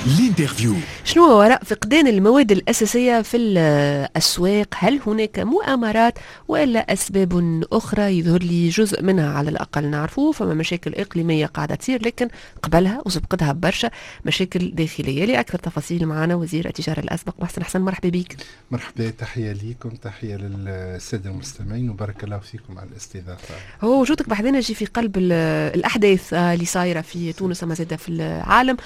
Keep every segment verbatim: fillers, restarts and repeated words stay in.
الانترفيو. شنو هو وراء فقدان المواد الأساسية في الأسواق؟ هل هناك مؤامرات ولا أسباب أخرى؟ يظهر لي جزء منها على الأقل نعرفوه، فما مشاكل إقليمية قاعدة تصير، لكن قبلها وسبقتها برشا مشاكل داخلية. لأكثر تفاصيل معنا وزير التجارة الأسبق محسن حسن. مرحبا بك. مرحبا، تحية ليكم، تحية للسادة المستمعين، وبارك الله فيكم على الاستضافة. هو وجودك بحذنا يجي في قلب الأحداث اللي صايرة في تونس وما زاد في العالم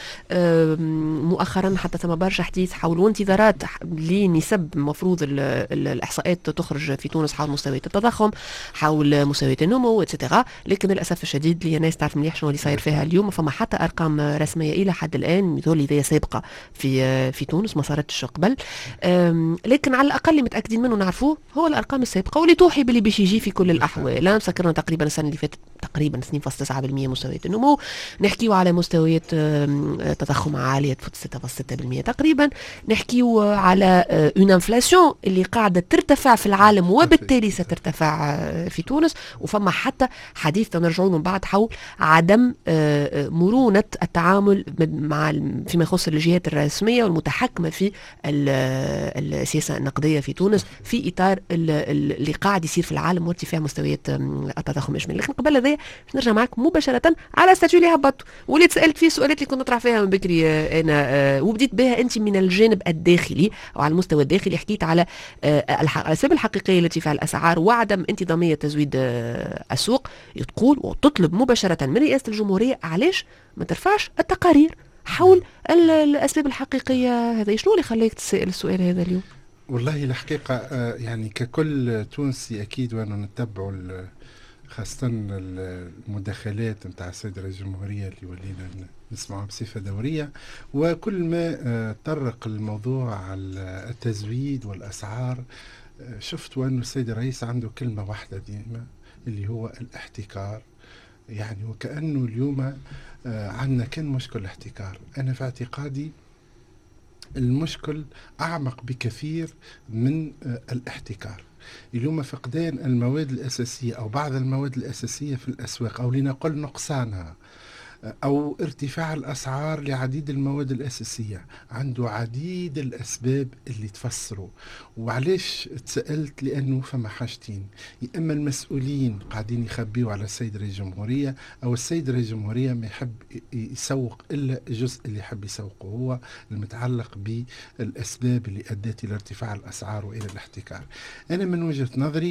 مؤخرا، حتى ثم برشا حديث حول وانتظارات لنسب مفروض الإحصاءات تخرج في تونس حول مستويات التضخم، حول مستويات النمو اتسيتيرا. لكن للأسف الشديد اللي الناس تعرف مليح شنو اللي صاير فيها اليوم، فما حتى أرقام رسمية إلى حد الآن يظهر لي ذي سابقة في في تونس ما صارتش قبل. لكن على الأقل اللي متأكدين منه نعرفوه هو الأرقام السابقة واللي توحي باللي باش يجي في كل الأحوال. مسكرنا تقريبا السنة اللي فاتت تقريبا اثنين فاصلة تسعة بالمئة مستويات النمو، نحكيو على مستويات تضخم عالية تفوت ستة فاصلة ستة بالمئة تقريبا، نحكيو على اون انفلاسيون اللي قاعدة ترتفع في العالم وبالتالي سترتفع في تونس. وفما حتى حديث نرجعوا من بعد حول عدم مرونة التعامل مع فيما يخص الجهات الرسمية والمتحكمة في السياسة النقدية في تونس في إطار اللي قاعد يصير في العالم وارتفاع مستويات التضخم اجمالي. لكن قبل هذا نرجع معك مباشرة على ستاتيو اللي هبطوا واللي تسألت فيه سؤالات اللي كنت نطرح فيها من بكري انا، وبديت بها انت من الجانب الداخلي او على المستوى الداخلي. حكيت على الاسباب الحقيقية لارتفاع الاسعار وعدم انتظامية تزويد السوق. تقول وتطلب مباشرة من رئاسة الجمهورية علاش ما ترفعش التقارير حول الاسباب الحقيقية. هذا شنو اللي خليك تسأل السؤال هذا اليوم؟ والله الحقيقة يعني ككل تونسي أكيد وأنا نتبع خاصة المداخلات نتاع السيد رئيس الجمهورية اللي ولينا نسمعها بصفة دورية، وكل ما طرق الموضوع على التزويد والأسعار شفت أنه السيد الرئيس عنده كلمة واحدة ديما اللي هو الاحتكار. يعني وكأنه اليوم عندنا كان مشكل الاحتكار. أنا في اعتقادي المشكل أعمق بكثير من الاحتكار. اليوم فقدان المواد الأساسية أو بعض المواد الأساسية في الأسواق، أو لنقل نقصانها أو ارتفاع الأسعار لعديد المواد الأساسية، عنده عديد الأسباب اللي تفسروا. وعليش تسألت؟ لأنه فما حاجتين: يا إما المسؤولين قاعدين يخبيوا على السيد رئيس الجمهورية، أو السيد رئيس الجمهورية ما يحب يسوق إلا الجزء اللي يحب يسوقه، هو المتعلق بالأسباب اللي أدت إلى ارتفاع الأسعار وإلى الاحتكار. أنا من وجهة نظري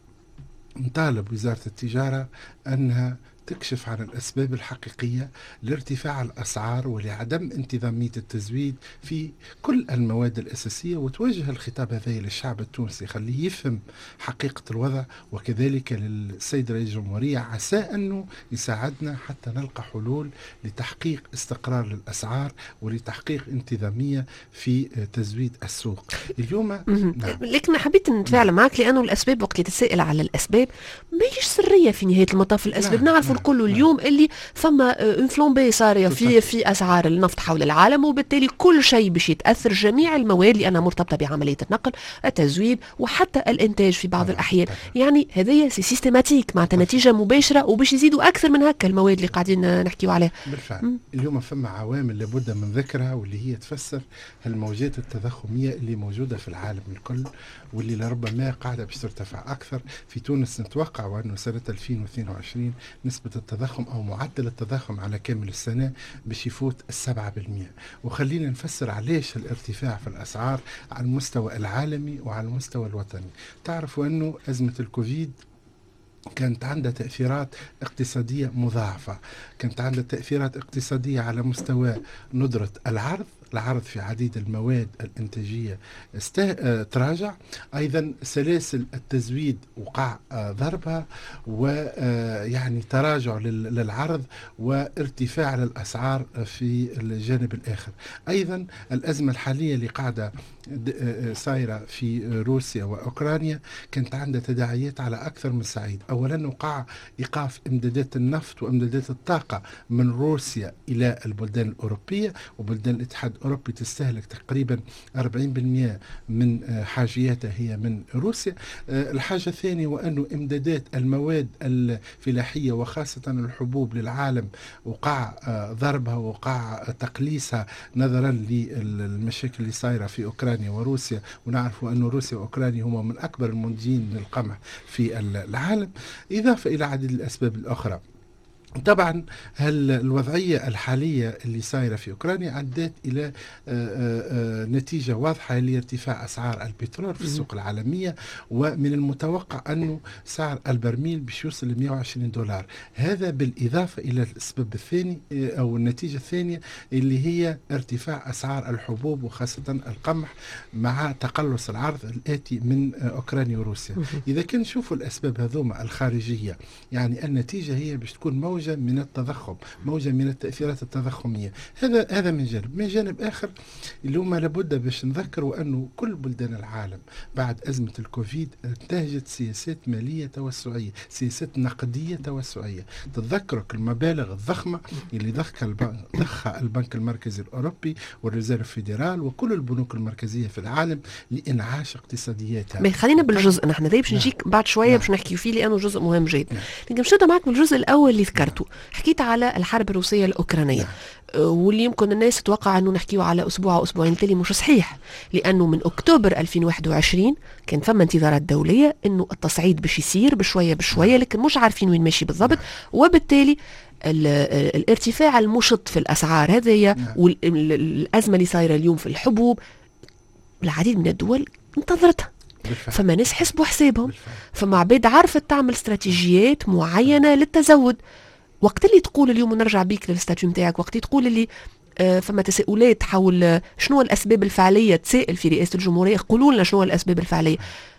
نطالب وزارة التجارة أنها تكشف عن الأسباب الحقيقية لارتفاع الأسعار ولعدم انتظامية التزويد في كل المواد الأساسية، وتوجه الخطاب هذا للشعب التونسي، خليه يفهم حقيقة الوضع، وكذلك للسيد رئيس الجمهورية عسى أنه يساعدنا حتى نلقى حلول لتحقيق استقرار للأسعار ولتحقيق انتظامية في تزويد السوق اليوم. نعم. لكن حبيت نتفاعل نعم. معك لأنه الأسباب وقت تتسائل على الأسباب ما هيش سرية في نهاية المطاف. الأسباب نعم. نعرف الكل اليوم اللي فما انفلومبي صار في في اسعار النفط حول العالم، وبالتالي كل شيء باش يتاثر، جميع المواد اللي انا مرتبطه بعمليه النقل، التزويد وحتى الانتاج في بعض الاحيان. يعني هذه سيستماتيك مع نتيجه مباشره، وباش يزيدوا اكثر من هكا المواد اللي قاعدين نحكيو عليها. بالفعل م? اليوم فما عوامل لابد من ذكرها، واللي هي تفسر الموجات التضخميه اللي موجوده في العالم الكل، واللي لربما قاعده باش ترتفع اكثر. في تونس نتوقع انه سنه ألفين واثنين وعشرين نسبة التضخم أو معدل التضخم على كامل السنة باش يفوت السبعة بالمئة. وخلينا نفسر علاش الارتفاع في الأسعار على المستوى العالمي وعلى المستوى الوطني. تعرفوا أنه أزمة الكوفيد كانت عندها تأثيرات اقتصادية مضاعفة، كانت عندها تأثيرات اقتصادية على مستوى ندرة العرض، العرض في عديد المواد الإنتاجية استه... تراجع، أيضا سلاسل التزويد وقع ضربها، ويعني تراجع للعرض وارتفاع للأسعار في الجانب الآخر. أيضا الأزمة الحالية اللي قاعدة صايرة في روسيا وأوكرانيا كانت عندها تداعيات على أكثر من صعيد. أولا وقع إيقاف إمدادات النفط وإمدادات الطاقة من روسيا إلى البلدان الأوروبية وبلدان الاتحاد الأوروبي تستهلك تقريبا أربعين بالمئة من حاجياتها هي من روسيا. الحاجة الثانية وأنه إمدادات المواد الفلاحية وخاصة الحبوب للعالم وقع ضربها وقع تقليصها نظرا للمشاكل اللي صايرة في أوكرانيا وروسيا، ونعرف أن روسيا وأوكرانيا هما من أكبر المنتجين للقمح في العالم، إضافة إلى عدد الأسباب الأخرى. طبعا الوضعية الحالية اللي صايرة في أوكرانيا أدت إلى نتيجة واضحة لارتفاع أسعار البترول في السوق العالمية، ومن المتوقع أنه سعر البرميل باش يوصل ل مئة وعشرين دولار. هذا بالإضافة إلى السبب الثاني أو النتيجة الثانية اللي هي ارتفاع أسعار الحبوب وخاصة القمح مع تقلص العرض الآتي من أوكرانيا وروسيا. إذا كان نشوفوا الأسباب هذوما الخارجية، يعني النتيجة هي باش تكون موجة من التضخم، موجة من التأثيرات التضخمية. هذا هذا من جانب. من جانب آخر اللي هما لابد باش نذكروا أنه كل بلدان العالم بعد أزمة الكوفيد انتهجت سياسات مالية توسعية، سياسات نقدية توسعية. تتذكروا المبالغ الضخمة اللي ضخها البنك, ضخها البنك المركزي الأوروبي والريزيرف فيدرال وكل البنوك المركزية في العالم لإنعاش اقتصادياتها. خلينا بالجزء نحن ذي باش نجيك بعد شوية باش نحكي فيه لأنه جزء مهم جدا. لكن باش نبدأ معك بالجزء الأول اللي ذكرته. حكيت على الحرب الروسية الأوكرانية واللي يمكن الناس تتوقع أنه نحكيه على أسبوع أو أسبوعين، تالي مش صحيح، لأنه من أكتوبر ألفين وواحد وعشرين كان ثم انتظارات دولية أنه التصعيد باش يصير بشوية بشوية، لكن مش عارفين وين ماشي بالضبط، وبالتالي الارتفاع المشط في الأسعار هذه والأزمة اللي صايرة اليوم في الحبوب العديد من الدول انتظرتها. بالفعل. فما ناس حسبوا حسابهم، فما عباد عرفت تعمل استراتيجيات معينة للتزود. وقت اللي تقول اليوم ونرجع بيك للستاتيو نتاعك، وقت اللي تقول اللي آه فما تساؤلات حول شنو الأسباب الفعلية، تسائل في رئاسة الجمهورية قولوا لنا شنو الأسباب الفعلية.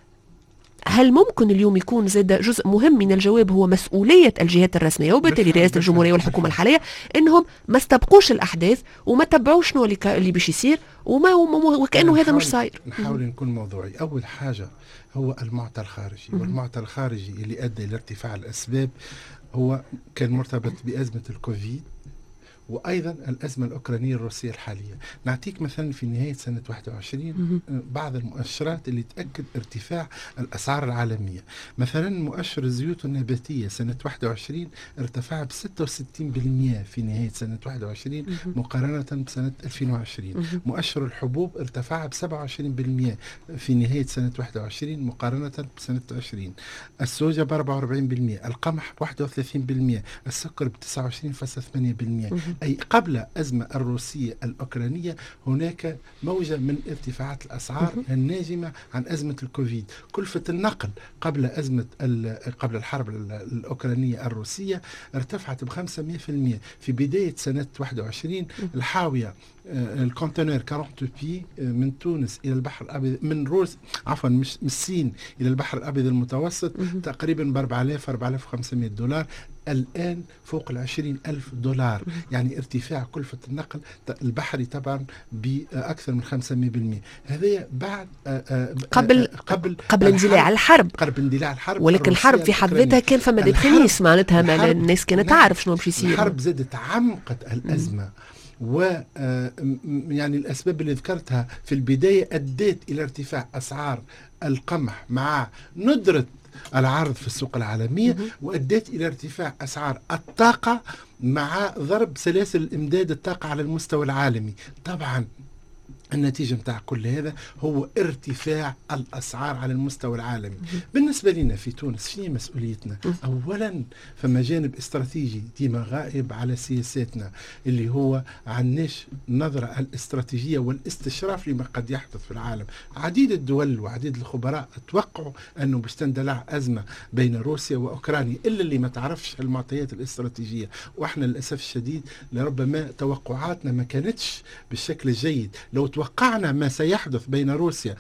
هل ممكن اليوم يكون زاد جزء مهم من الجواب هو مسؤولية الجهات الرسمية وبالتالي رئاسة الجمهورية والحكومة الحالية انهم ما استبقوش الأحداث وما تبعوش شنو اللي, اللي باش يصير وما وكأنه هذا مش صاير. نحاول نكون موضوعي. أول حاجة هو المعطى الخارجي، والمعطى الخارجي اللي أدى إلى ارتفاع الأسباب هو كان مرتبط بأزمة الكوفيد وأيضا الأزمة الأوكرانية الروسية الحالية. نعطيك مثلا في نهاية سنة واحد وعشرين بعض المؤشرات اللي تأكد ارتفاع الأسعار العالمية. مثلا مؤشر الزيوت النباتية سنة واحد وعشرين ارتفع ب ستة وستين بالمئة في نهاية سنة واحد وعشرين مقارنة بسنة ألفين وعشرين. مؤشر الحبوب ارتفع ب سبعة وعشرين بالمئة في نهاية سنة واحد وعشرين مقارنة بسنة عشرين. السوجة ب أربعة وأربعين بالمئة، القمح ب واحد وثلاثين بالمئة، السكر ب تسعة وعشرين فاصلة ثمانية بالمئة. أي قبل الأزمة الروسية الأوكرانية هناك موجة من ارتفاعات الأسعار الناجمة عن أزمة الكوفيد. كلفة النقل قبل أزمة قبل الحرب الأوكرانية الروسية ارتفعت ب خمسمئة بالمئة. في بداية سنة واحد وعشرين الحاوية الكونتينر أربعين بي من تونس إلى البحر الأبيض من روس عفوا مش من الصين إلى البحر الأبيض المتوسط تقريبا ب أربعة آلاف أربعة آلاف وخمسمئة دولار، الآن فوق العشرين ألف دولار. يعني ارتفاع كلفة النقل البحري طبعا بأكثر من خمسمئة بالمئة. هذا بعد قبل قبل قبل اندلاع الحرب قبل اندلاع الحرب. ولكن الحرب في حد ذاتها كان فما دبخنيس معناتها ما الناس كانت تعرف شنو باش يصير. الحرب زادت عمقت الأزمة و يعني الأسباب اللي ذكرتها في البداية أدت إلى ارتفاع أسعار القمح مع ندرة العرض في السوق العالمية، وأدت إلى ارتفاع أسعار الطاقة مع ضرب سلاسل الإمداد الطاقة على المستوى العالمي. طبعا النتيجة متاع كل هذا هو ارتفاع الأسعار على المستوى العالمي. بالنسبة لنا في تونس شنو مسؤوليتنا؟ أولا فما جانب استراتيجي ديما غائب على سياساتنا اللي هو عناش نظرة الاستراتيجية والاستشراف لما قد يحدث في العالم. عديد الدول وعديد الخبراء توقعوا أنه باش تندلع أزمة بين روسيا وأوكرانيا إلا اللي ما تعرفش المعطيات الاستراتيجية، وإحنا للأسف الشديد لربما توقعاتنا ما كانتش بالشكل الجيد. لو توقعنا ما سيحدث بين روسيا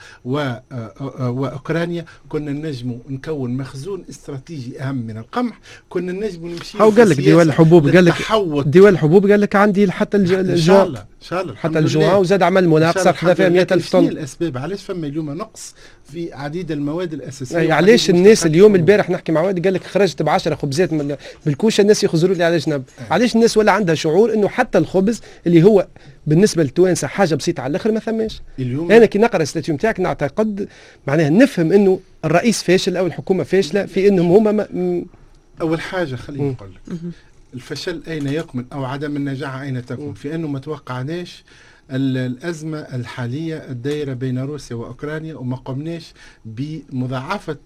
وأوكرانيا كنا نجم نكون مخزون استراتيجي أهم من القمح، كنا نجم نمشي. أو قال لك دول الحبوب، قال لك دول الحبوب قال لك عندي حتى الجو. إن شاء الله شاء الله حتى الجوعة وزاد عمل مناقصة خذا فيها مئة ألف طن. الأسباب علاش فما اليوم نقص في عديد المواد الأساسية؟ يعني علاش الناس اليوم البارح نحكي مع واحد قال لك خرجت بعشرة خبزات من بالكوشة الناس يخزروا لي على جنب. علاش الناس ولا عندها شعور إنه حتى الخبز اللي هو بالنسبة للتوانسة حاجة بسيطة على الآخر ما ثماش. أنا كي نقرأ الاستاتيو نتاعك نعتقد معناها نفهم إنه الرئيس فاشل أو الحكومة فاشلة في إنهم هما ما أول حاجة خليني نقول لك الفشل أين يكمن أو عدم النجاح أين تكمن؟ في أنه ما توقعناش الأزمة الحالية الدائرة بين روسيا وأوكرانيا وما قمناش بمضاعفة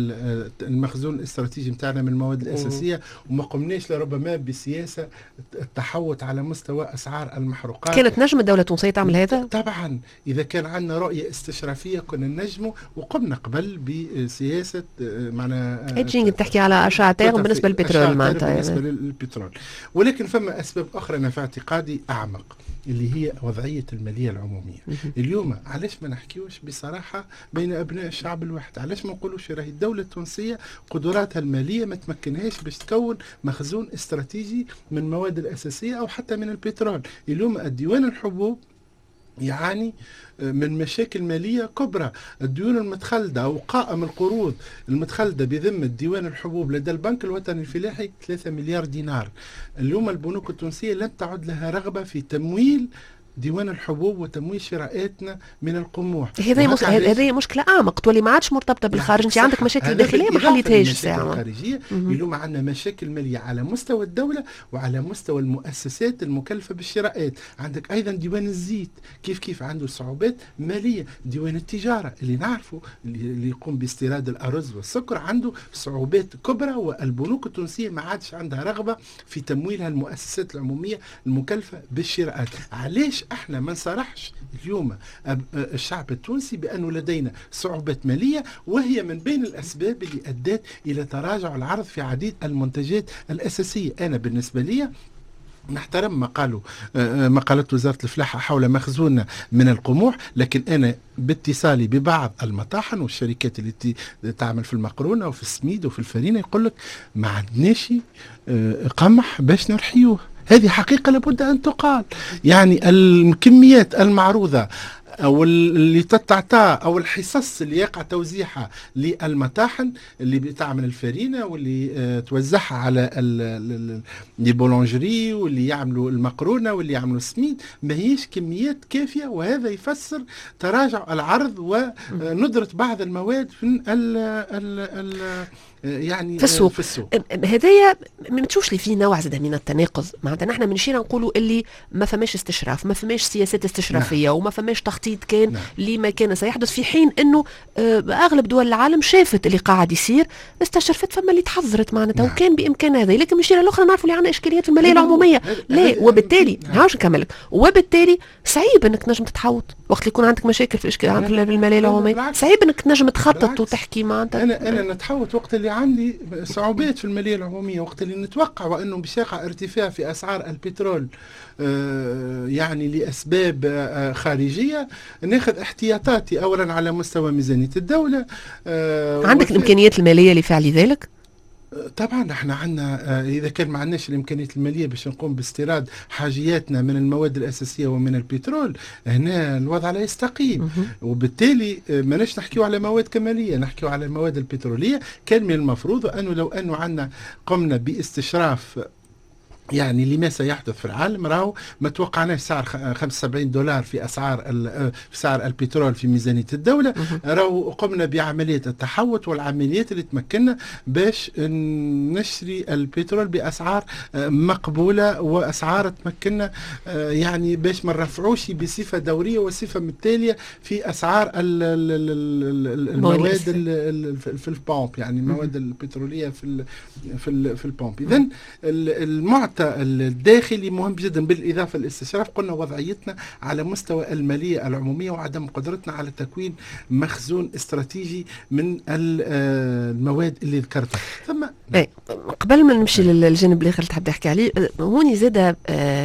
المخزون الاستراتيجي متاعنا من المواد الأساسية وما قمناش لربما بسياسة التحوط على مستوى أسعار المحروقات. كانت نجم الدولة التونسية تعمل هذا؟ طبعا إذا كان عندنا رؤية استشرافية كنا نجمه وقمنا قبل بسياسة معنا هيدجينج بتحكي على أشعتين بالنسبة للبترول معناتها بالنسبة للبترول. ولكن فما أسباب أخرى أنا في اعتقادي أعمق اللي هي وضعية المالية العمومية. اليوم علاش ما نحكيوش بصراحة بين أبناء الشعب الواحد؟ علاش ما نقولوش راهي الدولة التونسية قدراتها المالية ما تمكنهاش باش تكون مخزون استراتيجي من المواد الأساسية أو حتى من البترول. اليوم الديوان الحبوب يعاني من مشاكل مالية كبرى. الديون المتخلدة أو قائم القروض المتخلدة بذمة ديوان الحبوب لدى البنك الوطني الفلاحي ثلاثة مليار دينار. اليوم البنوك التونسية لم تعد لها رغبة في تمويل ديوان الحبوب وتمويل شرائاتنا من القموح. هذه مش... هذه مشكله اعمق تولي ما عادش مرتبطه بالخارج. انت عندك مشاكل داخليه ما حليتهاش ساعه الخارجيه. اليوم عندنا مشاكل ماليه على مستوى الدوله وعلى مستوى المؤسسات المكلفه بالشراءات. عندك ايضا ديوان الزيت كيف كيف عنده صعوبات ماليه. ديوان التجاره اللي نعرفه اللي يقوم باستيراد الارز والسكر عنده صعوبات كبرى والبنوك التونسيه ما عادش عندها رغبه في تمويلها المؤسسات العموميه المكلفه بالشراءات. علاش احنا ما نصرحش اليوم الشعب التونسي بانه لدينا صعوبات ماليه وهي من بين الاسباب اللي ادت الى تراجع العرض في عديد المنتجات الاساسيه؟ انا بالنسبه لي نحترم ما قالوا ما قالت وزارة الفلاحة حول مخزوننا من القموح، لكن أنا باتصالي ببعض المطاحن والشركات اللي تعمل في المقرونة وفي السميد وفي الفرينة يقول لك ما عندناش قمح باش نرحيوه. هذه حقيقة لابد أن تقال. يعني الكميات المعروضة أو اللي تتعطى أو الحصص اللي يقع توزيعها للمطاحن اللي بتعمل الفرينة واللي اه توزعها على البولانجري واللي يعملوا المقرونة واللي يعملوا السميد ما هيش كميات كافية، وهذا يفسر تراجع العرض وندرة بعض المواد في ال ال ال يعني في السوق, في السوق. هذايا ما تشوفش لي فيه نوع زاد من التناقض. معناتها نحن بنشير نقولوا اللي ما فماش استشراف، ما فماش سياسات استشرافيه، نعم. وما فماش تخطيط كان نعم. لما كان سيحدث، في حين انه اغلب دول العالم شافت اللي قاعد يصير، استشرفت فما اللي تحذرت معناتها، نعم. وكان بامكان هذا. لكن بنشير الاخرى نعرفوا اللي عندنا اشكاليات في الماليه العموميه، لا، وبالتالي هاوش نكملك، وبالتالي صعيب انك نجم تتحوط وقت اللي يكون عندك مشاكل في اشكال في الماليه العموميه. صعيب انك تنجم تخطط وتحكي معناتها. انا انا نتحوط وقت اللي عندي صعوبات في المالية العمومية، وقت اللي نتوقع وأنه بيقع ارتفاع في أسعار البترول آه يعني لأسباب آه خارجية، ناخذ احتياطاتي أولا على مستوى ميزانية الدولة. آه عندك الإمكانيات المالية لفعل ذلك؟ طبعا احنا عندنا اذا كان ما عندناش الامكانيات الماليه باش نقوم باستيراد حاجياتنا من المواد الاساسيه ومن البترول، هنا الوضع لا يستقيم. وبالتالي ماناش نحكيو على مواد كماليه، نحكيو على المواد البتروليه. كان من المفروض انه لو انه عندنا قمنا باستشراف يعني لما سيحدث في العالم، راهو ما توقعناش سعر خمسة وسبعين دولار في اسعار في سعر البترول في ميزانيه الدوله، راهو قمنا بعمليه التحوط والعمليات اللي تمكننا باش نشري البترول باسعار مقبوله واسعار تمكننا يعني باش ما نرفعوش بصفه دوريه وصفه متاليه في اسعار المواد في البومب، يعني المواد البتروليه في في في البومب. اذا المعطى الداخلي مهم جدا، بالإضافة للاستشراف قلنا وضعيتنا على مستوى المالية العمومية وعدم قدرتنا على تكوين مخزون استراتيجي من المواد اللي ذكرتها. ثم ايه قبل ما نمشي للجانب الاخر اللي تحب تحكي عليه، هوني زاد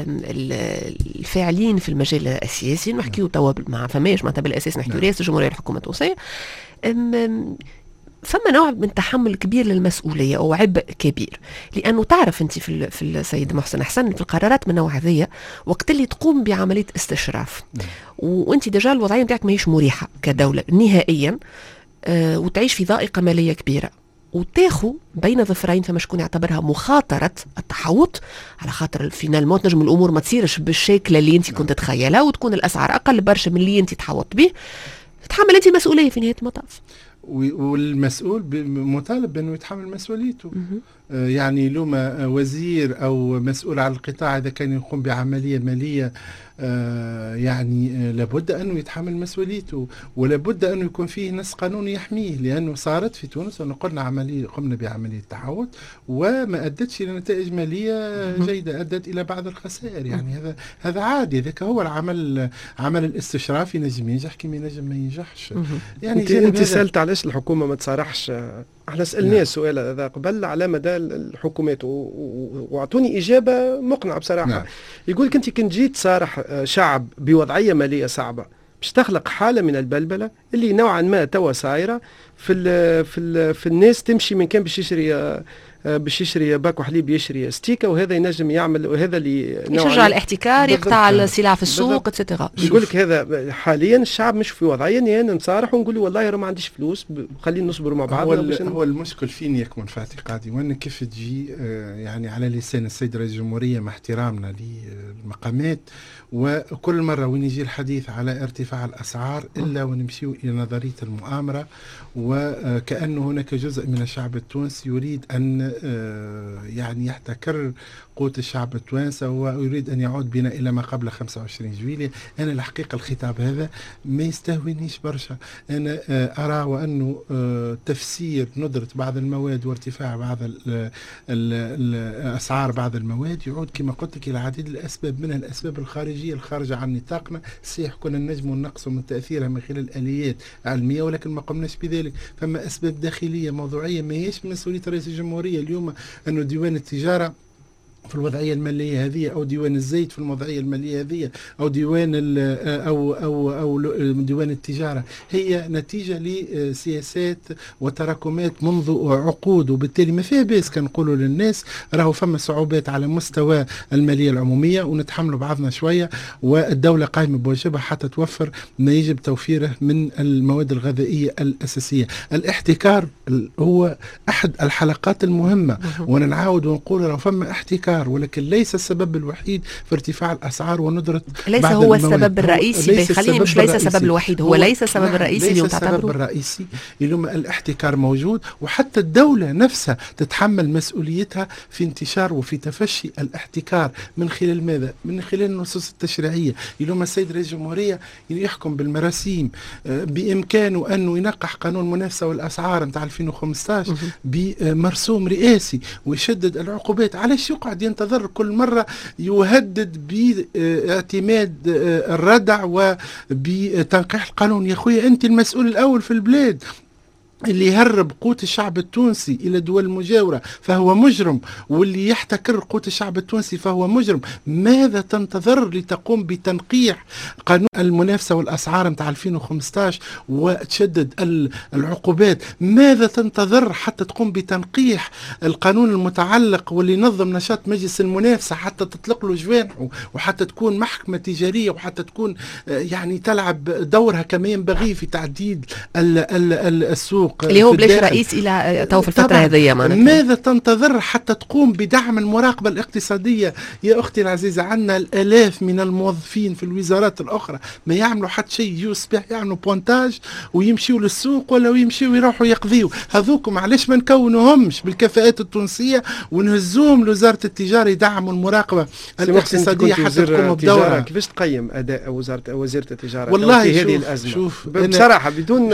الفاعلين في المجال السياسي نحكيو توا ما فماش معناتها بالاساس نحكيو رئاسة الجمهورية الحكومة التونسية، فما نوع من تحمل كبير للمسؤوليه او عبء كبير، لانه تعرف انت في ال- في السيد محسن حسن في القرارات من نوع هذيا وقت اللي تقوم بعمليه استشراف وانت ديجا الوضعيه نتاعك ماهيش مريحه كدوله نهائيا، آه وتعيش في ضائقه ماليه كبيره وتاخو بين ظفرين، فما شكون يعتبرها مخاطره التحوط على خاطر الفينالمون تنجم الامور ما تصيرش بالشكل اللي انت كنت تتخيلها وتكون الاسعار اقل برشا من اللي انت تحوط به، تتحمل انت مسؤوليه في نهايه المطاف. والمسؤول مطالب بأنه يتحمل مسؤوليته. آه يعني لما وزير أو مسؤول عن القطاع إذا كان يقوم بعملية مالية آه يعني آه لابد أنه يتحمل مسؤوليته، ولابد أنه يكون فيه نص قانوني يحميه، لأنه صارت في تونس أنه قلنا عملية قمنا بعملية تحوط وما أدتش إلى نتائج مالية جيدة، أدت إلى بعض الخسائر. يعني هذا هذا عادي، ذاك هو العمل، عمل الاستشراف ينجم ينجح كما ينجم ما ينجحش. يعني انت, انت سألت علاش الحكومة ما تصارحش، احنا سألناه السؤال هذا قبل على مدى الحكومات واعطوني إجابة مقنعة بصراحة. نعم. يقول لك انت كنت جيت تصارح شعب بوضعية مالية صعبة باش تخلق حالة من البلبلة اللي نوعا ما توا صايرة في ال في ال في الناس تمشي من كان باش يشري باش يشري باكو حليب يشري ستيكا، وهذا ينجم يعمل وهذا اللي يشجع الاحتكار، يقطع السلع في السوق اتسيتيرا. يقول لك هذا حاليا الشعب مش في وضعيه اني انا نصارح ونقول له والله ما عنديش فلوس خلينا نصبروا مع بعض. هو, هو المشكل فين يكمن في اعتقادي، وان كيف تجي يعني على لسان السيد رئيس الجمهوريه مع احترامنا للمقامات، وكل مره وين يجي الحديث على ارتفاع الاسعار الا ونمشيو الى نظريه المؤامره، وكأنه هناك جزء من الشعب التونسي يريد أن يعني يحتكر قوت الشعب التوانسي ويريد أن يعود بنا إلى ما قبل خمسة وعشرين جويلية. أنا الحقيقة الخطاب هذا ما يستهوينيش برشا. أنا أرى وأنه تفسير ندرة بعض المواد وارتفاع بعض الأسعار بعض المواد يعود كما قلت لك إلى العديد الأسباب، منها الأسباب الخارجية الخارجة عن نطاقنا، صحيح كنا نجم ونقص من تأثيرها من خلال آليات علمية ولكن ما قمناش بذلك. فما أسباب داخلية موضوعية ما هيش من مسؤولية رئيس الجمهورية. اليوم أنه ديوان التجارة في الوضعية المالية هذه، أو ديوان الزيت في الوضعية المالية هذه، أو ديوان أو أو أو ديوان التجارة، هي نتيجة لسياسات وتراكمات منذ عقود، وبالتالي ما فيها بأس كنقولوا للناس راهو فما صعوبات على مستوى المالية العمومية ونتحملوا بعضنا شوية، والدولة قائمة بواجبها حتى توفر ما يجب توفيره من المواد الغذائية الأساسية. الاحتكار هو أحد الحلقات المهمة، ونعاود ونقول راهو فما احتكار، ولكن ليس السبب الوحيد في ارتفاع الأسعار وندرة ليس هو السبب الرئيسي. خليني مش ليس السبب الوحيد، هو, هو ليس السبب نعم الرئيسي ليس السبب الرئيسي. اليوم الاحتكار موجود، وحتى الدولة نفسها تتحمل مسؤوليتها في انتشار وفي تفشي الاحتكار من خلال ماذا؟ من خلال النصوص التشريعية. اليوم السيد رئيس الجمهورية يحكم بالمراسيم، بإمكانه أنه ينقح قانون المنافسة والأسعار نتاع ألفين وخمسة عشر بمرسوم رئاسي ويشدد العقوبات. علاش يقعد ينتظر كل مرة يهدد باعتماد الردع وبتنقيح القانون؟ يا أخويا أنت المسؤول الأول في البلاد، اللي يهرب قوت الشعب التونسي إلى دول المجاورة فهو مجرم، واللي يحتكر قوت الشعب التونسي فهو مجرم. ماذا تنتظر لتقوم بتنقيح قانون المنافسة والأسعار متاع ألفين وخمسة عشر وتشدد العقوبات؟ ماذا تنتظر حتى تقوم بتنقيح القانون المتعلق واللي ينظم نشاط مجلس المنافسة حتى تطلق له جوانحه، وحتى تكون محكمة تجارية، وحتى تكون يعني تلعب دورها كما ينبغي في تعديل السوق اللي هو بلاش رئيس الى تو في الفتره هذه؟ ماذا تنتظر حتى تقوم بدعم المراقبه الاقتصاديه؟ يا اختي العزيزه، عندنا الالاف من الموظفين في الوزارات الاخرى ما يعملوا حتى شيء، يجوا الصباح يعملوا بونتاج ويمشيوا للسوق ولا ويمشيوا يروحوا يقضيوا. هذوكم علاش ما نكونوهمش بالكفاءات التونسيه ونهزوهم لوزاره التجاره يدعموا المراقبه الاقتصاديه حتى تقوم بدورها؟ كيفاش تقيم اداء وزاره وزيره التجاره والله في هذه الازمه؟ شوف بصراحه بدون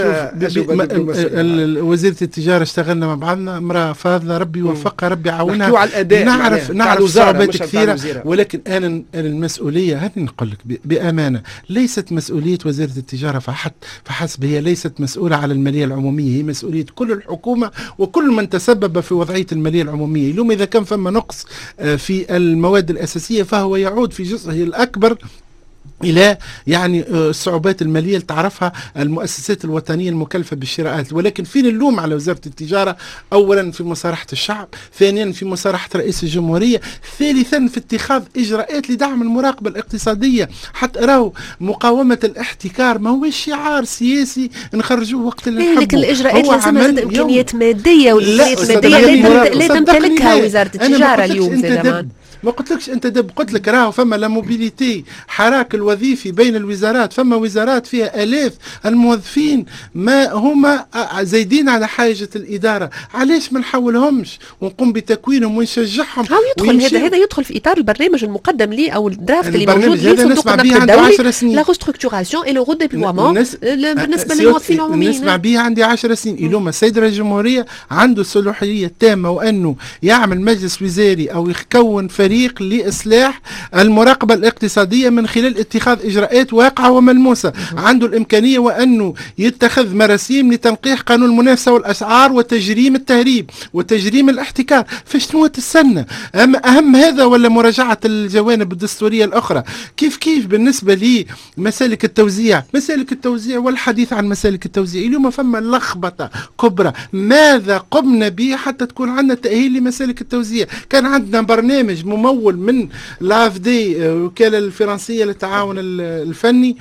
وزيرة التجارة اشتغلنا مع بعضنا، امرأة فاضلة ربي يوفقها ربي يعاونها. على الأداء نعرف نعرف صعوبات كثيرة، ولكن أنا أنا المسؤولية هذه نقول لك بأمانة ليست مسؤولية وزيرة التجارة فحسب، هي ليست مسؤولة على المالية العمومية، هي مسؤولية كل الحكومة وكل من تسبب في وضعية المالية العمومية. اليوم إذا كان فما نقص في المواد الأساسية فهو يعود في جزءه الأكبر إلى يعني الصعوبات المالية اللي تعرفها المؤسسات الوطنية المكلفة بالشراءات. ولكن فين اللوم على وزارة التجارة؟ أولا في مصالحة الشعب، ثانيا في مصالحة رئيس الجمهورية، ثالثا في اتخاذ إجراءات لدعم المراقبة الاقتصادية. حتى راهو مقاومة الاحتكار ما هو شعار سياسي نخرجوه وقت اللي نحبه، لكن الإجراءات لازم إمكانيات مادية، والإمكانيات المادية لا تمتلكها وزارة التجارة اليوم. زمان ما قلتلكش انت دب، قلت لك راهو فما لا موبيليتي، حراك الوظيفي بين الوزارات. فما وزارات فيها الاف الموظفين ما هما زايدين على حاجه الاداره، علاش ما نحولهمش ونقوم بتكوينهم ونشجعهم؟ هاو يدخل هذا هذا يدخل في اطار البرنامج المقدم لي او الدرافت اللي موجود في صندوق النقد الدولي، لا ريستركتوراسيون اي لو ريديبلويمون بالنسبه للموظفين العموميين. نسمع بها عندي عشر سنين. اليوم السيد رئيس الجمهوريه عنده صلاحيه تامه وانه يعمل مجلس وزاري او يكون فريق لإصلاح المراقبة الاقتصادية من خلال اتخاذ إجراءات واقعة وملموسة. عنده الإمكانية وأنه يتخذ مراسيم لتنقيح قانون المنافسة والأسعار وتجريم التهريب وتجريم الاحتكار. فشنو تستنى؟ أهم هذا ولا مراجعة الجوانب الدستورية الأخرى؟ كيف كيف بالنسبة لمسالك التوزيع، مسالك التوزيع والحديث عن مسالك التوزيع اليوم فما لخبطة كبرى. ماذا قمنا به حتى تكون عندنا تأهيل لمسالك التوزيع؟ كان عندنا برنامج ممول من لاف دي الوكالة الفرنسية للتعاون الفني،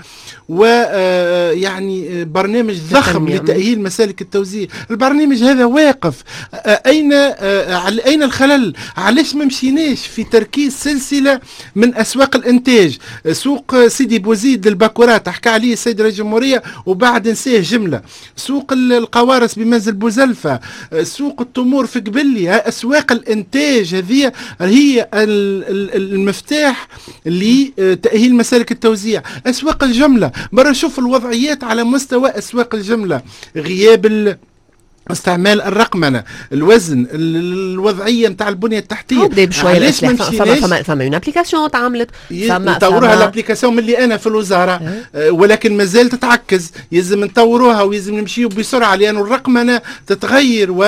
ويعني برنامج ضخم لتأهيل مسالك التوزيع. البرنامج هذا واقف. أين أين الخلل؟ علاش ما مشيناش في تركيز سلسلة من أسواق الإنتاج؟ سوق سيدي بوزيد للباكورات حكى عليه السيد رئيس الجمهورية وبعد نسيه جملة. سوق القوارص بمنزل بوزلفة، سوق التمور في قبلي. أسواق الإنتاج هذه هي المفتاح لتأهيل مسالك التوزيع. أسواق الجملة برا نشوف الوضعيات على مستوى أسواق الجملة، غياب استعمال الرقمنه، الوزن، الوضعيه نتاع البنيه التحتيه. بدا بشويه الاسلاح. فما فما فما اون ابليكاسيون تعملت، فما نطوروها الابليكاسيون من اللي انا في الوزاره. أه. ولكن مازال تتعكز، يلزم نطوروها ويلزم نمشيو بسرعه لان الرقمنه تتغير، و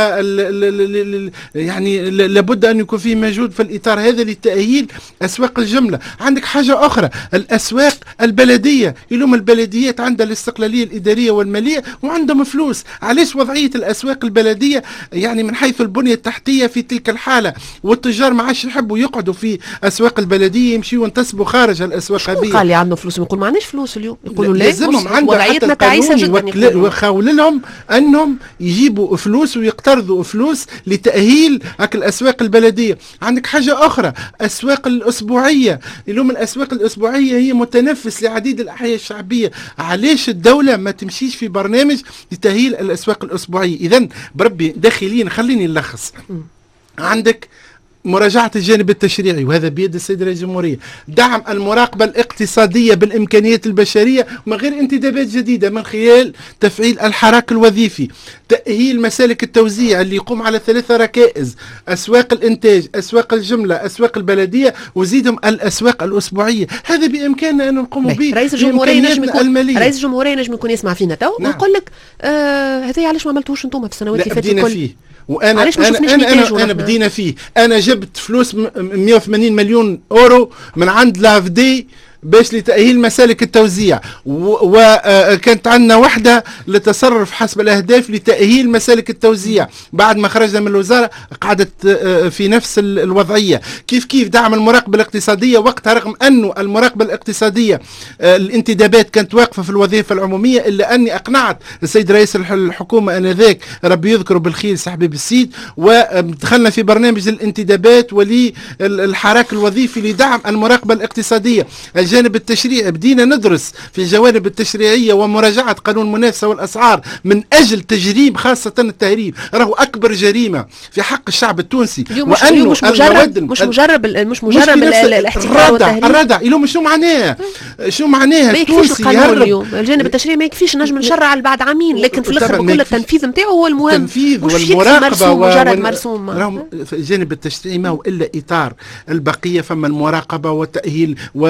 يعني لابد ان يكون فيه مجهود في الاطار هذا لتاهيل اسواق الجمله. عندك حاجه اخرى، الاسواق البلديه. اليوم البلديات عندها الاستقلاليه الاداريه والماليه وعندهم فلوس. علاش وضعيه الاسواق البلديه يعني من حيث البنيه التحتيه في تلك الحاله، والتجار ما عادش يحبوا يقعدوا في اسواق البلديه، يمشيوا ينتسبوا خارج الاسواق هذه؟ قال لي عنده فلوس ويقول ما عندناش فلوس اليوم، يقولوا لا لازمهم وضعيتنا تعيسه جدا، وخاول لهم انهم يجيبوا فلوس ويقترضوا فلوس لتاهيل هاك الاسواق البلديه. عندك حاجه اخرى، اسواق الاسبوعيه. اليوم الاسواق الاسبوعيه هي متنفس لعديد الاحياء الشعبيه. علاش الدوله ما تمشيش في برنامج لتاهيل الاسواق الاسبوعيه؟ اذا بربي داخلين خليني نلخص. عندك مراجعة الجانب التشريعي وهذا بيد السيد رئيس الجمهورية، دعم المراقبة الاقتصادية بالإمكانيات البشرية من غير انتدابات جديدة من خلال تفعيل الحراك الوظيفي، تأهيل مسالك التوزيع اللي يقوم على ثلاثة ركائز: أسواق الإنتاج، أسواق الجملة، أسواق البلدية، وزيدهم الأسواق الأسبوعية. هذا بإمكاننا أن نقوم به. رئيس الجمهورية نجم يكون رئيس الجمهورية نجم يكون يسمع فينا تو ونقول لك آه هذا علاش ما عملتوش انتم في السنوات اللي فاتت الكل؟ وانا انا انا انا, أنا بدينا فيه. انا جبت فلوس مئة وثمانين مليون اورو من عند لاف دي باش لتأهيل مسالك التوزيع، وكانت عندنا وحدة لتصرف حسب الأهداف لتأهيل مسالك التوزيع. بعد ما خرجنا من الوزارة قعدت في نفس الوضعية. كيف كيف دعم المراقبة الاقتصادية وقتها، رغم أنه المراقبة الاقتصادية الانتدابات كانت واقفة في الوظيفة العمومية، إلا أني أقنعت السيد رئيس الحكومة أنذاك ربي يذكره بالخير سحبيب السيد، ودخلنا في برنامج الانتدابات وللحراك الوظيفي لدعم المراقبة الاقتصادية. الجانب التشريعي بدينا ندرس في الجوانب التشريعية ومراجعة قانون المنافسة والأسعار من أجل تجريم خاصة التهريب، راهو أكبر جريمة في حق الشعب التونسي. وأنه مش مجرد مش مجرد مش مجرد الاحتكار والتهريب. الردع اليوم شو معناه؟ شو معناها؟ ما يكفيش القانون اليوم، الجانب التشريعي ما يكفيش، نجم نشرع بعد عامين، لكن في الآخر كل التنفيذ نتاعو هو المهم. التنفيذ والمراقبة مجرد مرسوم. الجانب التشريعي ما هو إلا إطار. البقية فما المراقبة والتأهيل و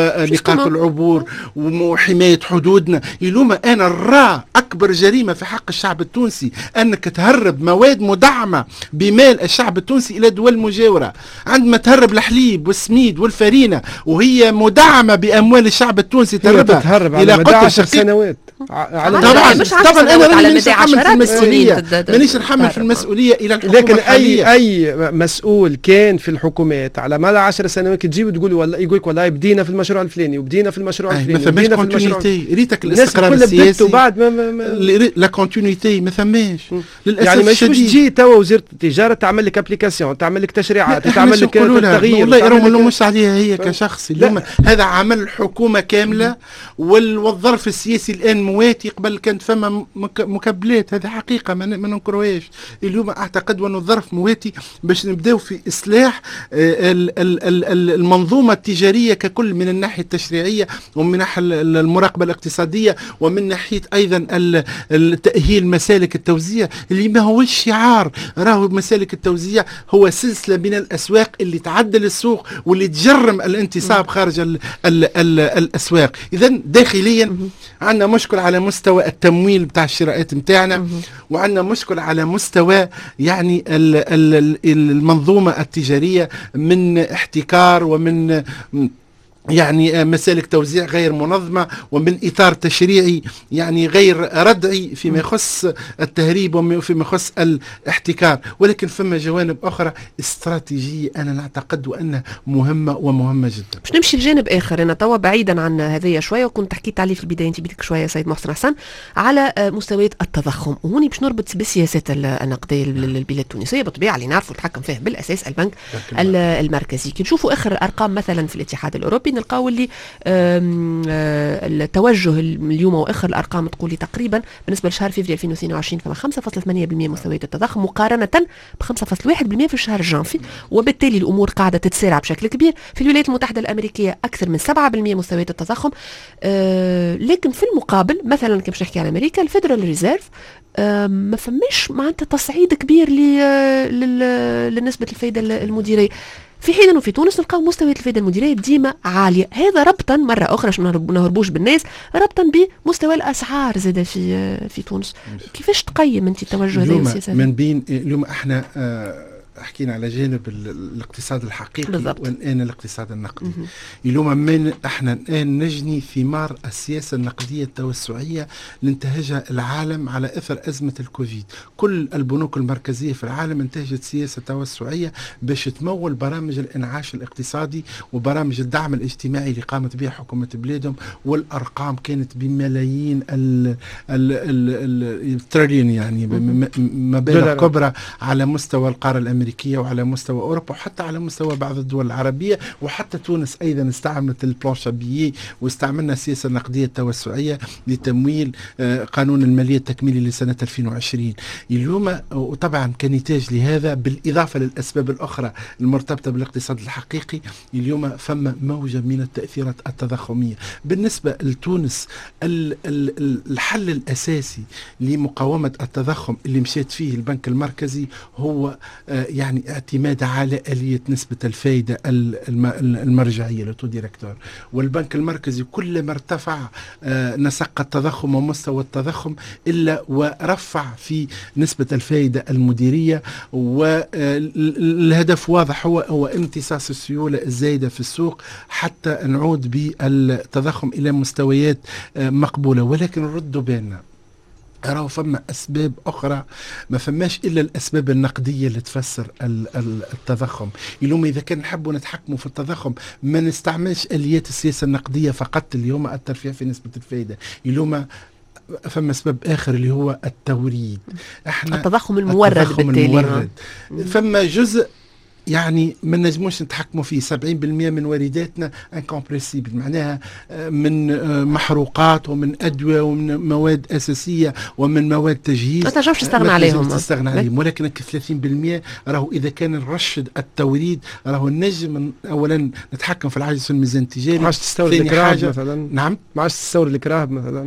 إيقاف العبور وحماية حدودنا. يلوم أنا الرا أكبر جريمة في حق الشعب التونسي أنك تهرب مواد مدعمة بمال الشعب التونسي إلى دول مجاورة. عندما تهرب الحليب والسميد والفرينة وهي مدعمة بأموال الشعب التونسي تهربها تهرب إلى على مدى قطر عشر شقيق. سنوات على طبعا مش طبعا انا مانيش نحمل في سنين المسؤوليه تد- مانيش نحمل في المسؤوليه الى الحكومه لكن الحالية. اي اي مسؤول كان في الحكومات على مدى عشر سنوات تجيب وتقول والله يقول لك والله بدينا في المشروع الفلاني وبدينا في المشروع أي، الفلاني ما ثماش وبدينا في المشروع كونتينيتي. ريتك الناس الاستقرار كلها بدت السياسي وبعد ما, ما, ما لا كونتينيتي ما ثماش للاسف يعني ما يشوفش الشديد. تجي توا وزيره التجاره تعمل لك ابليكاسيون تعمل لك تشريعات تعمل لك تغيير والله تعمل يرى لك- مش عليها هي كشخص اليوم هذا عمل الحكومه كامله وال- والظرف السياسي الان مواتي. قبل كانت فما مك- مكبلات هذه حقيقه ما ن- ما ننكروهاش. اليوم اعتقد وانه الظرف مواتي باش نبداو في اصلاح آه، ال- ال- ال- ال- المنظومه التجاريه ككل من الناحيه التشريعيه ومن ناحيه ال- المراقبه الاقتصاديه ومن ناحيه ايضا ال- التاهيل مسالك التوزيع اللي ما هو الشعار. راهو مسالك التوزيع هو سلسله من الاسواق اللي تعدل السوق واللي تجرم الانتصاب خارج ال ال ال الاسواق. اذا داخليا عندنا مشكل على مستوى التمويل بتاع الشراءات نتاعنا وعندنا مشكل على مستوى يعني ال ال المنظومه التجاريه من احتكار ومن يعني مسالك توزيع غير منظمة ومن إطار تشريعي يعني غير ردعي فيما يخص التهريب وفيما يخص الاحتكار. ولكن فما جوانب أخرى استراتيجية أنا نعتقد أنها مهمة ومهمة جدا. باش نمشي لجانب اخر انا توا بعيدا عن هذايا شويه وكنت حكيت عليه في البدايه انت بدك شويه سيد محسن حسن على مستويات التضخم وهوني باش نربط بالسياسات النقديه للبلاد التونسيه بالطبيعه اللي نعرفوا التحكم فيها بالاساس البنك المركزي. كي نشوفوا اخر الارقام مثلا في الاتحاد الاوروبي نلقاو اللي التوجه اليوم واخر الارقام تقول لي تقريبا بالنسبه لشهر فبراير ألفين واثنين وعشرين فما خمسة فاصلة ثمانية بالمئة مستويات التضخم مقارنه ب خمسة فاصلة واحد بالمئة في شهر جانفي وبالتالي الامور قاعده تتسارع بشكل كبير. في الولايات المتحده الامريكيه اكثر من سبعة بالمئة مستويات التضخم. أه لكن في المقابل مثلا كي باش نحكي على امريكا الفيدرال ريزيرف أه ما فماش معناتها تصعيد كبير لنسبه الفائده المديريه في حين انه في تونس نلقاو مستويات الفائده المديريه ديما عاليه. هذا ربطا مره اخرى عشان ما نهربوش بالناس ربطا بمستوى الاسعار زاد في في تونس. كيفاش تقيم انت التوجه هذا السياسي؟ من بين اليوم احنا آه حكينا على جانب الاقتصاد الحقيقي بالضبط. والان الاقتصاد النقدي. اليوم من احنا الان نجني ثمار السياسه النقديه التوسعيه اللي انتهجها العالم على اثر ازمه الكوفيد. كل البنوك المركزيه في العالم انتهجت سياسه توسعيه باش تمول برامج الانعاش الاقتصادي وبرامج الدعم الاجتماعي اللي قامت بها حكومه بلادهم والارقام كانت بملايين التريليون يعني مبالغ كبرى على مستوى القاره الامريكيه وعلى مستوى أوروبا وحتى على مستوى بعض الدول العربية. وحتى تونس أيضا استعملت البلان شابيي واستعملنا السياسة النقدية التوسعية لتمويل قانون المالية التكميلي لسنة ألفين وعشرين. اليوم وطبعا كنتاج لهذا بالإضافة للأسباب الأخرى المرتبطة بالاقتصاد الحقيقي اليوم فما موجة من التأثيرات التضخمية. بالنسبة لتونس الحل الأساسي لمقاومة التضخم اللي مشيت فيه البنك المركزي هو يعني اعتماد على آلية نسبة الفائدة المرجعية لتو ديريكتور. والبنك المركزي كلما ارتفع نسق التضخم ومستوى التضخم إلا ورفع في نسبة الفائدة المديرية. والهدف واضح هو هو امتصاص السيولة الزايدة في السوق حتى نعود بالتضخم إلى مستويات مقبولة. ولكن ردوا بالنا راهو فما أسباب أخرى ما فماش إلا الأسباب النقدية اللي تفسر التضخم. اليوم إذا كان نحبوا نتحكموا في التضخم ما نستعملش آليات السياسة النقدية فقط اليوم الترفيع في نسبة الفائدة. اليوم فما سبب آخر اللي هو التوريد. احنا التضخم المورد التضخم بالتالي المورد. فما جزء يعني ما نجموش نتحكموا فيه. سبعين بالمئة من وارداتنا انكمبريسيبل معناها من محروقات ومن أدوية ومن مواد أساسية ومن مواد تجهيز ما تنجمش تستغنى عليهم تستغنى عليهم. ولكن ثلاثين بالمئة راهو إذا كان نرشد التوريد راهو نجم أولا نتحكم في العجز في الميزان التجاري. ما عادش تستورد الكراهب مثلا. نعم ما عادش تستورد الكراهب مثلا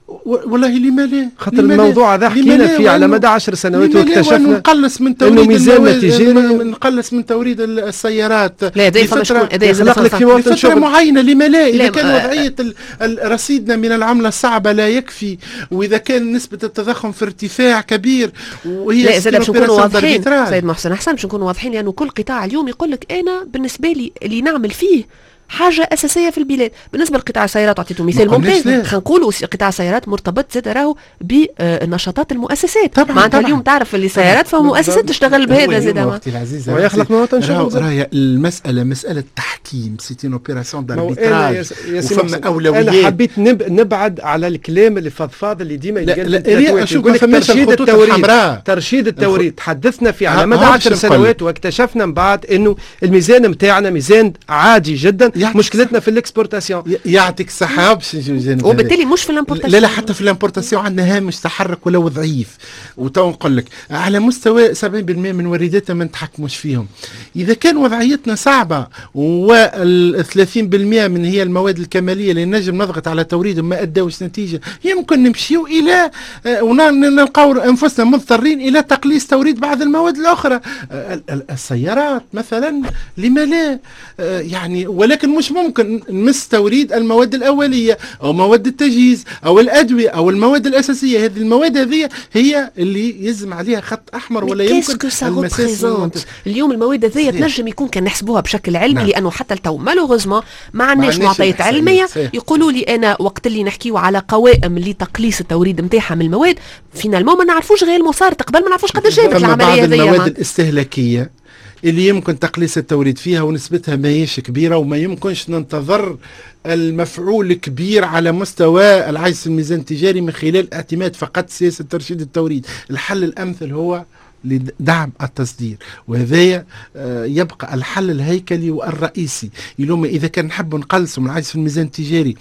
والله لما لا، خاطر الموضوع هذا حكينا فيه على مدى عشر سنوات واكتشفنا نقلص من توريد انه ميزاننا التجاري نقلص من توريد السيارات لا هذا فما يخلق لك في وقت فتره معينه. لما لا؟ اذا كان وضعيه رصيدنا من العمله الصعبه لا يكفي، واذا كان نسبه التضخم في ارتفاع كبير، وهي لا زاد باش نكونوا واضحين سيد محسن احسن باش نكونوا واضحين، لانه كل قطاع اليوم يقول لك انا بالنسبه لي اللي نعمل فيه حاجه اساسيه في البلاد. بالنسبه لقطاع السيارات اعطيته مثال ممتاز، خلينا نقولوا قطاع السيارات مرتبط زاد راهو بنشاطات المؤسسات. معناتها اليوم تعرف اللي سيارات فما مؤسسات تشتغل بهذا زاد ويخلق مواطن شغل. راهي المساله مساله تحكيم، سيتي اوبيراسيون داربيتراج وفما اولويات. انا حبيت نب... نبعد على الكلام اللي فضفاض اللي ديما يقول لك ترشيد التوريد. ترشيد التوريد تحدثنا فيه على مدى عشر سنوات، واكتشفنا من بعد انه الميزان نتاعنا ميزان عادي جدا. مشكلتنا في الاكسبورتاسيون. يعطيك الصحه باش نجيو جانب، وبالتالي مش في الامبورتاسيون. لا لا حتى في الامبورتاسيون عندنا هامش تحرك ولو ضعيف. وتو نقول لك على مستوى سبعين بالمئة من وارداتنا ما نتحكموش فيهم. اذا كان وضعيتنا صعبه وال ثلاثين بالمئة من هي المواد الكماليه اللي نجم نضغط على توريدهم ما اداوش نتيجه، يمكن نمشيو الى ونلقاو انفسنا مضطرين الى تقليص توريد بعض المواد الاخرى. السيارات مثلا لما لا؟ يعني ولكن مش ممكن نمس توريد المواد الأولية أو مواد التجهيز أو الأدوية أو المواد الأساسية. هذه المواد هذه هي اللي يلزم عليها خط أحمر ولا يمكن المساس. اليوم المواد هذه تنجم يكون كان نحسبوها بشكل علمي. نعم. لأنه حتى التو مالوغوزمون ما عندناش معطيات علمية. يقولوا لي أنا وقت اللي نحكيو على قوائم لتقليص التوريد نتاعها من المواد فينالمون ما نعرفوش غير المصار قبل ما نعرفوش قد جابت العملية هذه. المواد الاستهلاكية اللي يمكن تقليص التوريد فيها ونسبتها ما هيش كبيرة، وما يمكنش ننتظر المفعول كبير على مستوى العجز في الميزان التجاري من خلال اعتماد فقط سياسة ترشيد التوريد. الحل الأمثل هو لدعم التصدير، وهذا يبقى الحل الهيكلي والرئيسي. يلوم إذا كان نحب نقلص من العجز في الميزان التجاري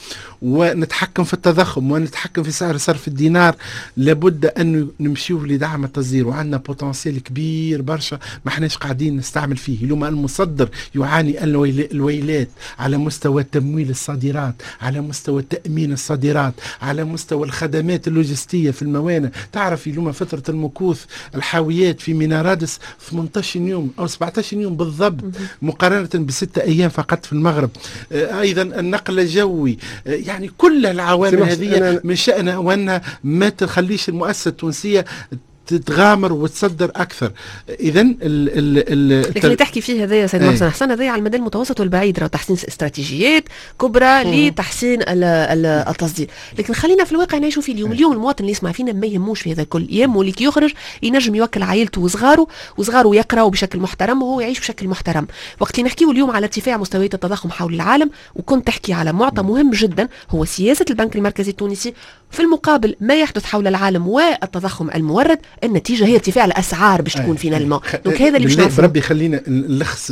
ونتحكم في التضخم ونتحكم في سعر صرف الدينار، لابد أن نمشيو لدعم التصدير، وعندنا بوتنسيال كبير برشا ما احناش قاعدين نستعمل فيه. يلوم المصدر يعاني الويلات على مستوى تمويل الصادرات، على مستوى تأمين الصادرات، على مستوى الخدمات اللوجستية في الموانئ. تعرف يلوم فترة المكوث الحاويات في مينارادس ثمانية عشر يوم أو سبعة عشر يوم بالضبط مقارنة بستة أيام فقط في المغرب. آه أيضا النقل الجوي. آه يعني كل العوامل هذه من شأنها وأنها ما تخليش المؤسسة التونسية تتغامر وتصدر اكثر. اذا ال ال ال اللي تحكي فيه هذا يا سيد محسن حسن هذا على المدى المتوسط والبعيد، راه تحسين استراتيجيات كبرى لتحسين التصدير. لكن خلينا في الواقع نعيشوا فيه اليوم. اليوم المواطن اللي يسمع فينا ما يهموش في هذا الكل، يهمه اللي يخرج ينجم يوكل عائلته وصغاره وصغاره يقراوا بشكل محترم وهو يعيش بشكل محترم. وقت اللي نحكيو اليوم على ارتفاع مستويات التضخم حول العالم، وكنت تحكي على معطى مهم جدا هو سياسة البنك المركزي التونسي في المقابل ما يحدث حول العالم والتضخم المورد، النتيجه هي ارتفاع الاسعار باش تكون فينالمون. دونك هذا اللي باش نعرفه. بربي خلينا نلخص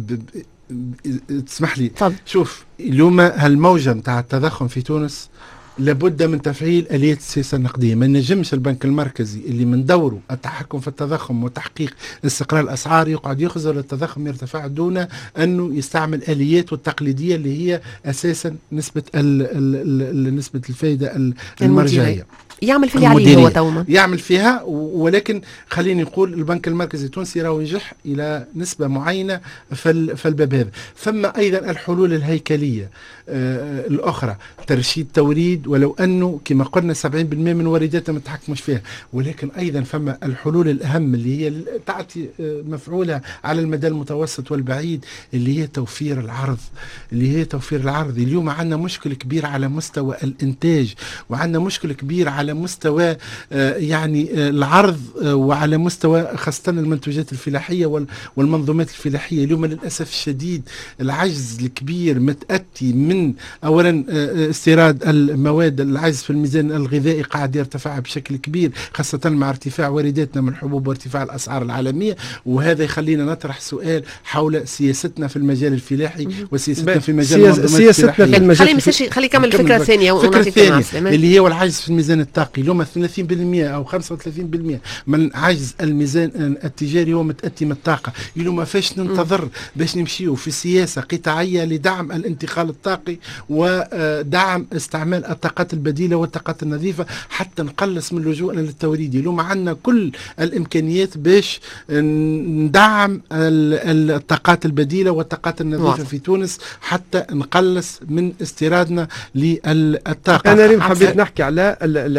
تسمح لي. طب. شوف اليوم هالموجه نتاع التضخم في تونس لابد من تفعيل آلية السياسة النقدية. ما نجمش البنك المركزي اللي من دوره التحكم في التضخم وتحقيق استقرار الأسعار يقعد يخزر التضخم يرتفع دون أنه يستعمل آليات والتقليدية اللي هي أساسا نسبة ال ال ال نسبة الفائدة المرجعية. يعمل في اللي عليه هو توما يعمل فيها. ولكن خليني نقول البنك المركزي التونسي راهو ينجح الى نسبه معينه في في الباب هذا. ثم ايضا الحلول الهيكليه آه الاخرى، ترشيد توريد ولو انه كما قلنا سبعين بالمئة من وارداتنا ما نتحكموش فيها، ولكن ايضا فما الحلول الاهم اللي هي تعطي آه مفعولها على المدى المتوسط والبعيد، اللي هي توفير العرض. اللي هي توفير العرض. اليوم عندنا مشكل كبير على مستوى الانتاج، وعندنا مشكل كبير على مستوى آه يعني آه العرض آه وعلى مستوى خاصة المنتوجات الفلاحية والمنظومات الفلاحية. اليوم للأسف الشديد العجز الكبير متأتي من أولا آه استيراد المواد. العجز في الميزان الغذائي قاعد يرتفع بشكل كبير خاصة مع ارتفاع وارداتنا من الحبوب وارتفاع الأسعار العالمية، وهذا يخلينا نطرح سؤال حول سياستنا في المجال الفلاحي وسياستنا في مجال المنظومات الفلاحية. خلي خلي كمل الفكرة الثانية ونعطيك اللي هي والعجز في الميزان الطاقي. اليوم ثلاثين بالمئة أو خمسة وثلاثين بالمئة من عجز الميزان التجاري هو متأتي من الطاقة. اليوم ما فاش ننتظر باش نمشيو في سياسة قطاعية لدعم الانتقال الطاقي ودعم استعمال الطاقات البديلة والطاقات النظيفة حتى نقلص من لجوءنا للتوريد. اليوم عندنا كل الإمكانيات باش ندعم الطاقات البديلة والطاقات النظيفة في تونس حتى نقلص من استيرادنا للطاقة. أنا ريم حبيت نحكي على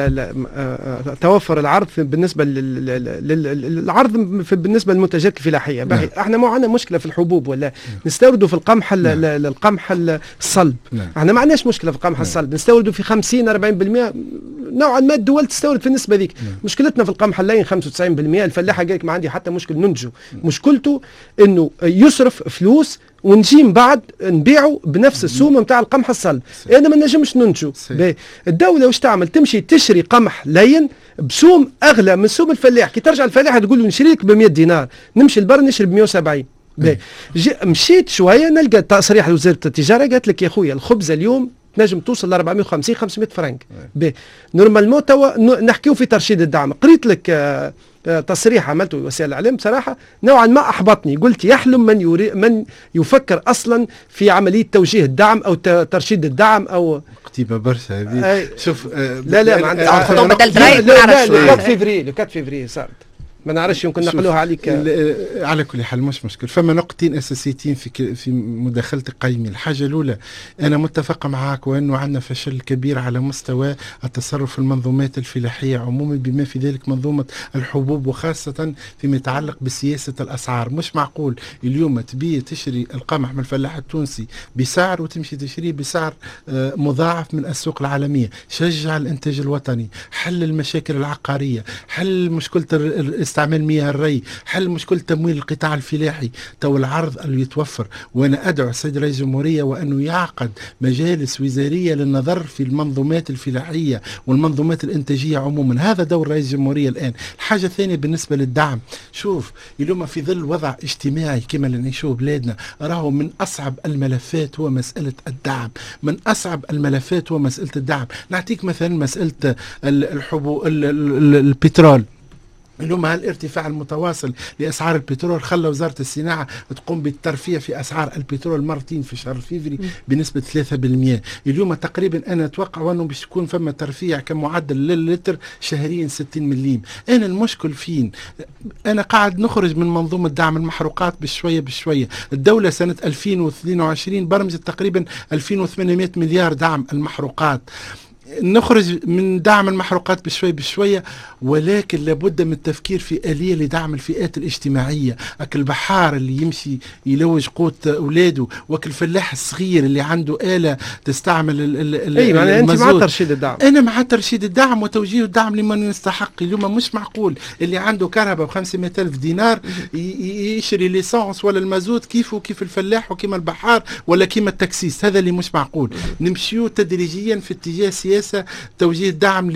توفر العرض بالنسبة للعرض بالنسبة للمنتجات الفلاحية. نعم. احنا ما عندنا مشكلة في الحبوب ولا نستوردوا في القمح. نعم. القمح الصلب. نعم. احنا ما عندناش مشكلة في القمح. نعم. الصلب نستوردوا في خمسين أربعين بالمئة نوعا ما الدول تستورد في النسبة ذيك. نعم. مشكلتنا في القمح اللين خمسة وتسعين بالمئة. الفلاح قال لك ما عندي حتى مشكل ننتجه. نعم. مشكلته انه يصرف فلوس ونجي من بعد نبيعه بنفس السومه نتاع القمح الصلب. انا ما نجمش ننتجه. الدوله واش تعمل؟ تمشي تشري قمح لين بسوم اغلى من سوم الفلاح. كي ترجع الفلاح تقول له نشري لك ب مئة دينار، نمشي البر نشري ب مئة وسبعين. مشيت شويه نلقى تصريح وزاره التجاره قالت لك يا خويا الخبزه اليوم تنجم توصل ل أربعمئة وخمسين خمسمئة فرنك. نورمالمون توا نحكيو في ترشيد الدعم. قريت لك آه تصريح عملته وسائل الاعلام بصراحه نوعا ما احبطني. قلت يحلم من يري من يفكر اصلا في عمليه توجيه الدعم او ترشيد الدعم او كتيبه برشا هذه. شوف آه لا لا ما عندها لو بدلت رايك لا لا لا فيفري لو أربعة فيفري صارت ما نعرفش يمكن نقلوها عليك. على كل حال مش مشكل. فما نقطتين اساسيتين في في مداخلتي قيمي. الحاجه الاولى انا متفق معك وانه عندنا فشل كبير على مستوى التصرف في المنظومات الفلاحيه عموما بما في ذلك منظومه الحبوب وخاصه فيما يتعلق بسياسه الاسعار. مش معقول اليوم تبي تشري القمح من الفلاح التونسي بسعر وتمشي تشريه بسعر مضاعف من السوق العالميه. شجع الانتاج الوطني، حل المشاكل العقاريه، حل مشكله استعمال مياه الري، حل مشكلة تمويل القطاع الفلاحي. تو العرض اللي يتوفر. وانا ادعو السيد رئيس الجمهورية وانه يعقد مجالس وزارية للنظر في المنظومات الفلاحية والمنظومات الانتاجية عموما. هذا دور رئيس الجمهورية الان. الحاجة الثانية بالنسبة للدعم، شوف اليوم في ظل وضع اجتماعي كما اللي نعيشوه بلادنا راهو من اصعب الملفات هو مسألة الدعم. من اصعب الملفات هو مسألة الدعم. نعطيك مثلا مسألة الحبوب البترول. اليوم هالارتفاع المتواصل لأسعار البترول خلى وزارة الصناعة تقوم بالترفيه في أسعار البترول مرتين في شهر فيفري بنسبة ثلاثة بالمئة. اليوم تقريبا أنا أتوقع أنه باش يكون فما ترفيه كمعدل للتر شهريا ستين مليم. أنا المشكل فين؟ أنا قاعد نخرج من منظومة دعم المحروقات بشوية بشوية. الدولة سنة ألفين واثنين وعشرين برمجت تقريبا ألفين وثمانمئة مليار دعم المحروقات. نخرج من دعم المحروقات بشوي بشوية، ولكن لابد من التفكير في آلية لدعم الفئات الاجتماعية. أكل البحار اللي يمشي يلوج قوت أولاده، وكل الفلاح الصغير اللي عنده آلة تستعمل ال ال أي معنى أنت مع ترشيد الدعم. أنا مع ترشيد الدعم وتوجيه الدعم لمن يستحق. اليوم مش معقول اللي عنده كهرباء بخمسمائة ألف دينار يشري ليسانس ولا المازوت كيف وكيف الفلاح وكيما البحار ولا كيما التكسيس. هذا اللي مش معقول. نمشيو تدريجيا في اتجاه سياسة توجيه الدعم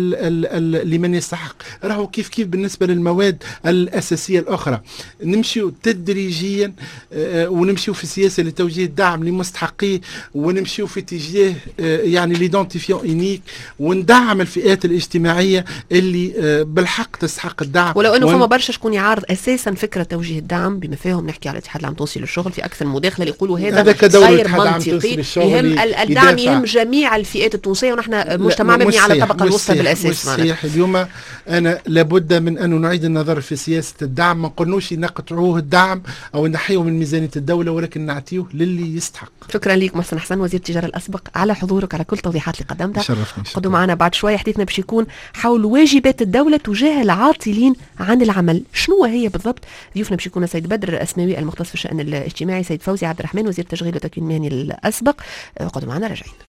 لمن يستحق. راهو كيف كيف بالنسبة للمواد الأساسية الأخرى نمشيو تدريجيا ونمشيو في سياسة لتوجيه الدعم لمستحقيه ونمشيو في اتجاه يعني ليدونتيفيون إينيك وندعم الفئات الاجتماعية اللي بالحق تستحق الدعم. ولو أنه فما برشا شكون يعارض أساسا فكرة توجيه الدعم بما فيهم نحكي على الاتحاد العام التونسي للشغل في أكثر مداخلة اللي يقولوا هذا غير منطقي. يهم الدعم يهم جميع الفئات التونسية ونحن مجتمع مبني على الطبقة الوسطى بالأساس. صحيح. اليوم أنا لابد من أن نعيد النظر في سياسة الدعم. ما نقولوش نقطعوه الدعم أو نحيه من ميزانية الدولة ولكن نعطيه للي يستحق. شكرا لك محسن حسن وزير التجارة الأسبق على حضورك على كل التوضيحات اللي قدمتها. شرفني. قدوا معنا بعد شوية حديثنا باش يكون حول واجبات الدولة تجاه العاطلين عن العمل. شنو هي بالضبط؟ ضيوفنا باش يكون سيد بدر الأسماوي المختص في الشأن الاجتماعي، سيد فوزي عبد الرحمن وزير التشغيل والتكوين المهني الأسبق. قدوا معنا راجعين.